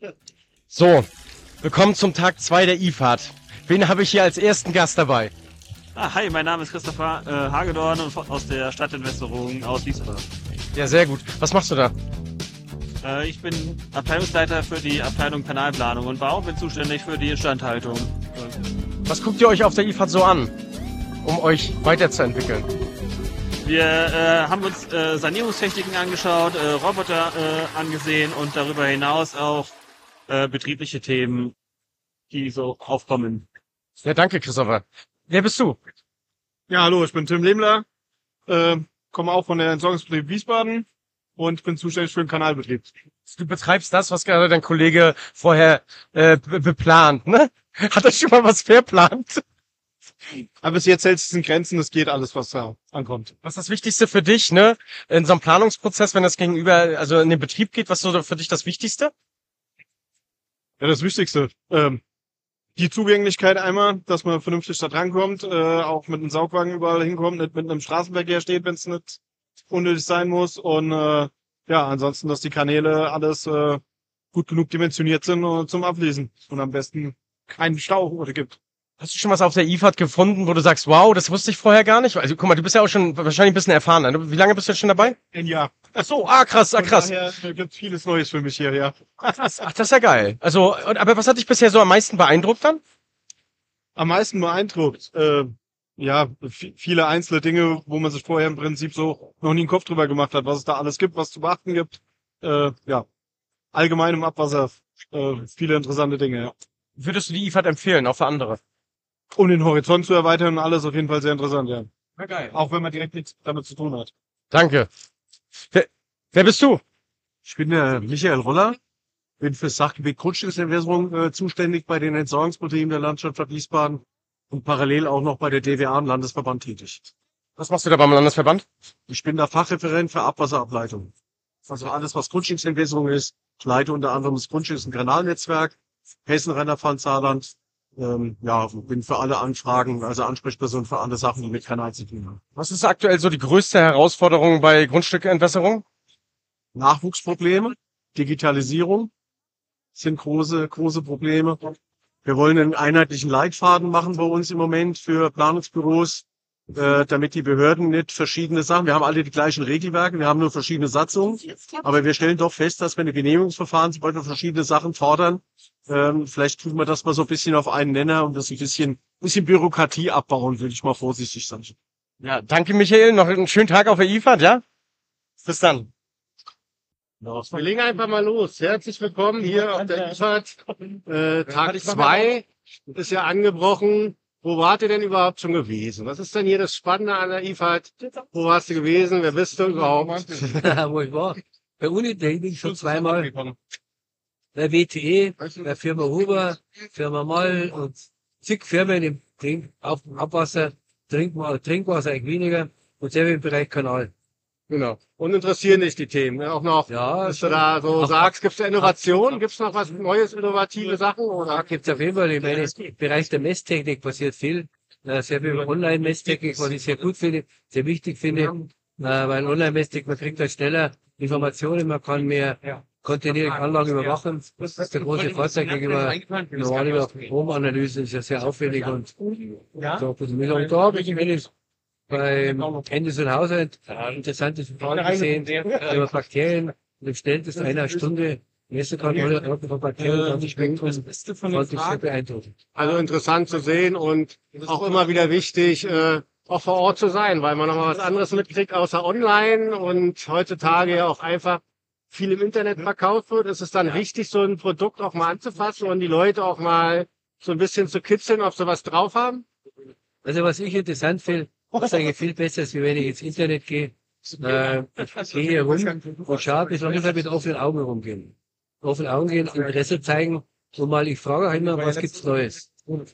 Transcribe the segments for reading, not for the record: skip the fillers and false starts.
So, willkommen zum Tag 2 der IFAD. Wen habe ich hier als ersten Gast dabei? Hi, mein Name ist Christopher Hagedorn und aus der Stadtentwässerung aus Wiesbaden. Ja, sehr gut. Was machst du da? Ich bin Abteilungsleiter für die Abteilung Kanalplanung und Bau, bin zuständig für die Instandhaltung. Was guckt ihr euch auf der IFAD so an, um euch weiterzuentwickeln? Wir haben uns Sanierungstechniken angeschaut, Roboter angesehen und darüber hinaus auch betriebliche Themen, die so aufkommen. Ja, danke, Christopher. Wer bist du? Ja, hallo, ich bin Tim Lehmler, komme auch von der Entsorgungsbetrieb Wiesbaden und bin zuständig für den Kanalbetrieb. Du betreibst das, was gerade dein Kollege vorher beplant, ne? Hat er schon mal was verplant? Aber bis jetzt hält es in Grenzen, das geht alles, was da ankommt. Was ist das Wichtigste für dich, ne? In so einem Planungsprozess, wenn das gegenüber, also in den Betrieb geht, was ist so für dich das Wichtigste? Ja, das Wichtigste. Die Zugänglichkeit einmal, dass man vernünftig da drankommt, auch mit einem Saugwagen überall hinkommt, nicht mit einem Straßenverkehr steht, wenn es nicht unnötig sein muss. Und ja, ansonsten, dass die Kanäle alles gut genug dimensioniert sind zum Abfließen und am besten keinen Stau oder gibt. Hast du schon was auf der IFAD gefunden, wo du sagst, wow, das wusste ich vorher gar nicht? Also guck mal, du bist ja auch schon wahrscheinlich ein bisschen erfahrener. Ne? Wie lange bist du jetzt schon dabei? Ein Jahr. Ach so, krass, krass. Daher gibt vieles Neues für mich hier, ja. Ach, das ist ja geil. Also, aber was hat dich bisher so am meisten beeindruckt dann? Am meisten beeindruckt, ja, viele einzelne Dinge, wo man sich vorher im Prinzip so noch nie einen Kopf drüber gemacht hat, was es da alles gibt, was zu beachten gibt. Ja, allgemein im Abwasser viele interessante Dinge, ja. Würdest du die IFAD empfehlen, auch für andere? Um den Horizont zu erweitern, alles auf jeden Fall sehr interessant, ja. Ja, geil. Auch wenn man direkt nichts damit zu tun hat. Danke. Wer bist du? Ich bin der Michael Roller, bin für das Sachgebiet Grundstücksentwässerung zuständig bei den Entsorgungsbetrieben der Landesstadt Wiesbaden und parallel auch noch bei der DWA im Landesverband tätig. Was machst du da beim Landesverband? Ich bin da Fachreferent für Abwasserableitung. Also alles, was Grundstücksentwässerung ist. Ich leite unter anderem das Grundstücks- und Kanalnetzwerk, Hessen, Rheinland-Pfalz, Saarland. Ja, bin für alle Anfragen, also Ansprechperson für alle Sachen, die mit Kanal zu tun haben. Was ist aktuell so die größte Herausforderung bei Grundstückentwässerung? Nachwuchsprobleme, Digitalisierung sind große Probleme. Wir wollen einen einheitlichen Leitfaden machen bei uns im Moment für Planungsbüros, damit die Behörden nicht verschiedene Sachen, wir haben alle die gleichen Regelwerke, wir haben nur verschiedene Satzungen, aber wir stellen doch fest, dass wir eine Genehmigungsverfahren zum Beispiel verschiedene Sachen fordern. Vielleicht tun wir das mal so ein bisschen auf einen Nenner und das ein bisschen Bürokratie abbauen, würde ich mal vorsichtig sagen. Ja, danke Michael, noch einen schönen Tag auf der IFAD, ja? Bis dann. Wir legen einfach mal los. Herzlich willkommen hier auf der IFAD. Tag 2 ist ja angebrochen. Wo wart ihr denn überhaupt schon gewesen? Was ist denn hier das Spannende an der IFAD? Wo warst du gewesen? Wer bist du überhaupt? Wo ich war? Bei Unitechnik schon zweimal. Bei WTE, bei Firma Huber, Firma Moll und zig Firmen im Abwasser, Trinkwasser eigentlich weniger und sehr viel im Bereich Kanal. Genau. Und interessieren dich die Themen? Auch noch, Ja, was du da so sagst, gibt es da Innovation? Gibt es noch was Neues, innovative Sachen? Da Oder? gibt's auf jeden Fall im Bereich der Messtechnik passiert viel. Sehr viel Online-Messtechnik, was ich sehr gut finde, sehr wichtig finde, weil Online-Messtechnik, man kriegt halt schneller Informationen, man kann mehr kontinuierlich Anlagen überwachen. Das ist der große Vorteil gegenüber normaler Stromanalyse, ist ja sehr aufwendig und so. Und da habe ich beim Henderson Haushalt interessantes Verfahren gesehen, über Bakterien und im schnellsten einer Stunde messen kann, oder von Bakterien kann sich Spektrum, fand ich sehr beeindruckend. Also interessant zu sehen und auch immer wieder wichtig, auch vor Ort zu sein, weil man nochmal was anderes mitkriegt außer online und heutzutage ja auch einfach viel im Internet verkauft wird. Es ist dann wichtig, so ein Produkt auch mal anzufassen und die Leute auch mal so ein bisschen zu kitzeln, ob sie was drauf haben. Also was ich interessant finde, ist eigentlich viel besser, als wenn ich ins Internet gehe. Ich gehe hier rum und schaue, ich muss halt mit offenen Augen rumgehen. Offene Augen gehen, Interesse zeigen und mal, ich frage auch immer, was gibt's Neues?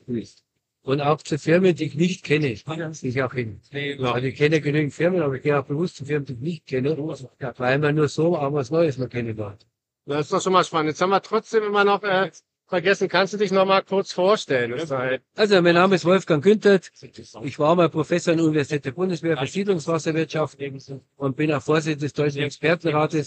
Und auch zu Firmen, die ich nicht kenne, gehe ich auch hin. Also ich kenne genügend Firmen, aber ich gehe auch bewusst zu Firmen, die ich nicht kenne, weil man nur so auch was Neues mal kennenlernt. Das ist doch schon mal spannend. Jetzt haben wir trotzdem immer noch vergessen. Kannst du dich noch mal kurz vorstellen? Also, mein Name ist Wolfgang Günthert. Ich war mal Professor an der Universität der Bundeswehr für Siedlungswasserwirtschaft und bin auch Vorsitzender des Deutschen Expertenrates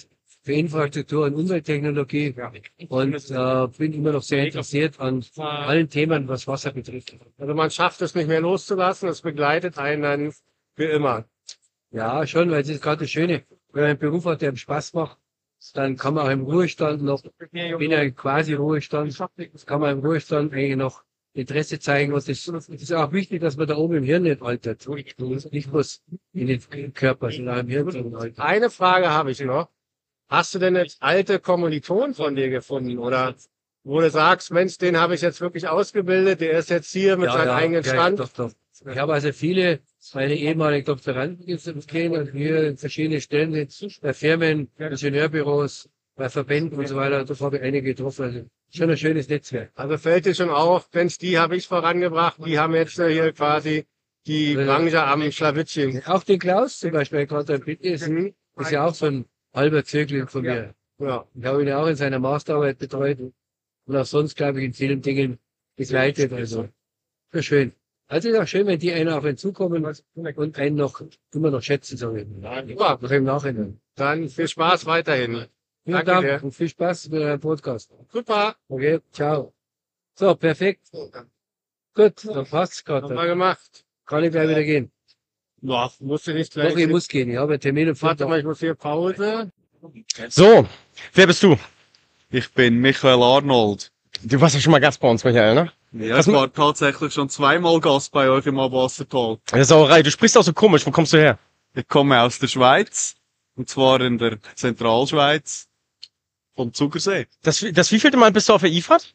für Infrastruktur und Umwelttechnologie und bin immer noch sehr interessiert an allen Themen, was Wasser betrifft. Also man schafft es nicht mehr loszulassen, es begleitet einen dann für immer. Ja, schon, weil es ist gerade das Schöne, wenn man einen Beruf hat, der einem Spaß macht, dann kann man auch im Ruhestand noch, ich bin ja quasi Ruhestand, kann man im Ruhestand eigentlich noch Interesse zeigen. Und es ist auch wichtig, dass man da oben im Hirn nicht altert. Nicht bloß in den Körper, sondern im Hirn. Altert. Eine Frage habe ich noch. Hast du denn jetzt alte Kommilitonen von dir gefunden? Oder wo du sagst, Mensch, den habe ich jetzt wirklich ausgebildet, der ist jetzt hier mit seinem eigenen Stand? Doch. Ich habe also viele meine ehemaligen Doktoranden gesehen und hier in verschiedenen Stellen, bei Firmen, Ingenieurbüros, bei Verbänden und so weiter. Da habe ich einige getroffen. Also schon ein schönes Netzwerk. Also fällt dir schon auf, Mensch, die habe ich vorangebracht, die haben jetzt hier quasi die Branche am Schlawittchen. Auch den Klaus zum Beispiel, der gerade ein ist ja auch so ein halber Zögling von mir. Ja. Ich habe ihn auch in seiner Masterarbeit betreut und auch sonst, glaube ich, in vielen Dingen begleitet. Also, sehr schön. Also ist auch schön, wenn die einer auf einen zukommen und einen noch immer noch schätzen sollen. Ja, noch im Nachhinein. Dann viel Spaß weiterhin. Vielen Danke Dank dir. und viel Spaß mit eurem Podcast. Super, Okay, ciao. So, perfekt. Gut, dann passt's haben gerade. wir gemacht. Kann ich gleich wieder gehen. Ja, musst du nicht Doch, gleich. ich muss gehen. Ich habe einen Termin um Warte 5 mal, ich muss hier Pause. So, wer bist du? Ich bin Michael Arnold. Du warst ja schon mal Gast bei uns, Michael, ne? Ja, Was ich war tatsächlich schon zweimal Gast bei euch im Abwassertal. Das ist Sauerei. Du sprichst auch so komisch. Wo kommst du her? Ich komme aus der Schweiz. Und zwar in der Zentralschweiz. Vom Zugersee. Das wievielte Mal bist du auf der IFAD?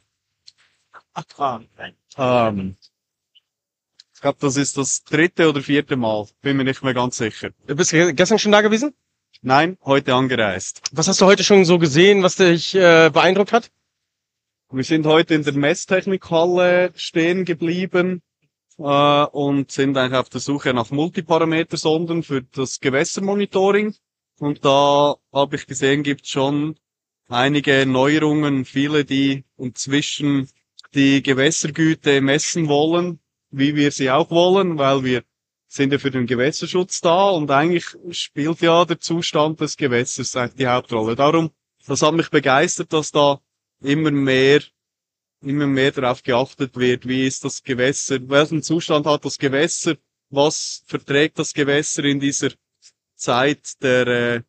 Ich glaube, das ist das 3. oder 4. Mal. Bin mir nicht mehr ganz sicher. Du bist gestern schon da gewesen? Nein, heute angereist. Was hast du heute schon so gesehen, was dich beeindruckt hat? Wir sind heute in der Messtechnikhalle stehen geblieben und sind eigentlich auf der Suche nach Multiparametersonden für das Gewässermonitoring. Und da habe ich gesehen, gibt es schon einige Neuerungen, viele, die inzwischen die Gewässergüte messen wollen, wie wir sie auch wollen, weil wir sind ja für den Gewässerschutz da und eigentlich spielt ja der Zustand des Gewässers eigentlich die Hauptrolle. Darum, das hat mich begeistert, dass da immer mehr darauf geachtet wird, wie ist das Gewässer, welchen Zustand hat das Gewässer, was verträgt das Gewässer in dieser Zeit der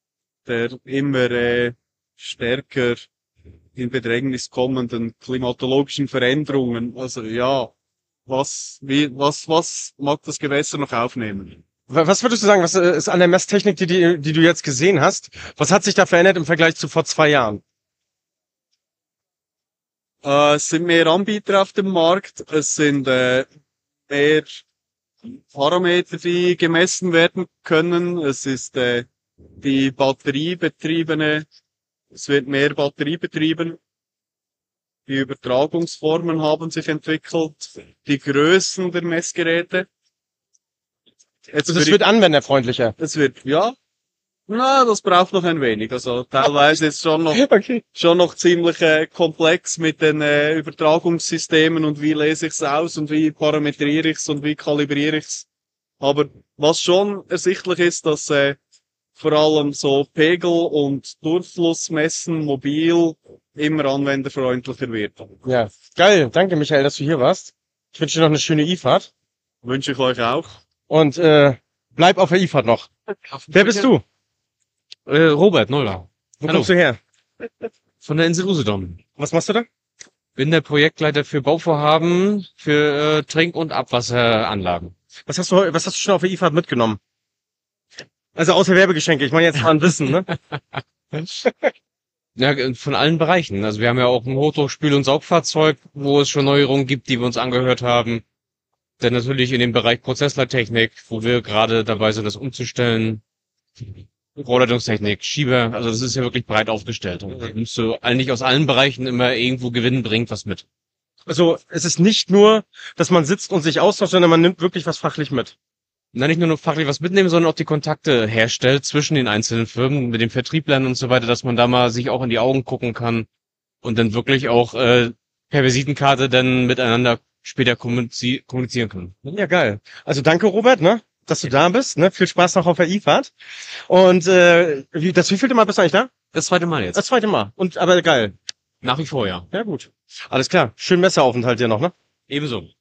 immer stärker in Bedrängnis kommenden klimatologischen Veränderungen. Also ja, was mag das Gewässer noch aufnehmen? Was würdest du sagen, was ist an der Messtechnik, die du jetzt gesehen hast? Was hat sich da verändert im Vergleich zu vor 2 Jahren? Es sind mehr Anbieter auf dem Markt, es sind mehr Parameter, die gemessen werden können. Es ist die batteriebetriebene, es wird mehr batteriebetrieben. Die Übertragungsformen haben sich entwickelt, die Größen der Messgeräte. Jetzt Also es wird anwenderfreundlicher. es wird, ja, na, das braucht noch ein wenig. Also teilweise ist schon noch Okay. ziemlich komplex mit den Übertragungssystemen und wie lese ich es aus und wie parametriere ich es und wie kalibriere ich es. Aber was schon ersichtlich ist, dass vor allem so Pegel und Durchflussmessen mobil immer anwenderfreundlicher wird. Ja, geil. Danke, Michael, dass du hier warst. Ich wünsche dir noch eine schöne IFAD. Wünsche ich euch auch. Und bleib auf der IFAD noch. Wer bist du? Robert Noller. Wo Hallo. kommst du her? Von der Insel Usedom. Was machst du da? Bin der Projektleiter für Bauvorhaben für Trink- und Abwasseranlagen. Was hast du schon auf der IFAD mitgenommen? Also außer Werbegeschenke. Ich meine jetzt mal ein Wissen, ne? Ja, von allen Bereichen. Also wir haben ja auch ein Hochdruckspül- und Saugfahrzeug, wo es schon Neuerungen gibt, die wir uns angehört haben. Dann natürlich in dem Bereich Prozessleittechnik, wo wir gerade dabei sind, das umzustellen. Rohrleitungstechnik, Schieber, also das ist ja wirklich breit aufgestellt. Und da nimmst du eigentlich aus allen Bereichen immer irgendwo Gewinn bringt was mit. Also es ist nicht nur, dass man sitzt und sich austauscht, sondern man nimmt wirklich was fachlich mit. Na, nicht nur fachlich was mitnehmen, sondern auch die Kontakte herstellt zwischen den einzelnen Firmen, mit den Vertrieblern und so weiter, dass man da mal sich auch in die Augen gucken kann und dann wirklich auch per Visitenkarte dann miteinander später kommunizieren kann. Ja, geil. Also danke, Robert, ne? Dass du da bist, ne? Viel Spaß noch auf der IFAD. Und wievielte Mal bist du eigentlich da? Das zweite Mal jetzt. Das zweite Mal. Und aber geil. Nach wie vor, ja. Ja, gut. Alles klar. Schönen Messeaufenthalt dir noch, ne? Ebenso.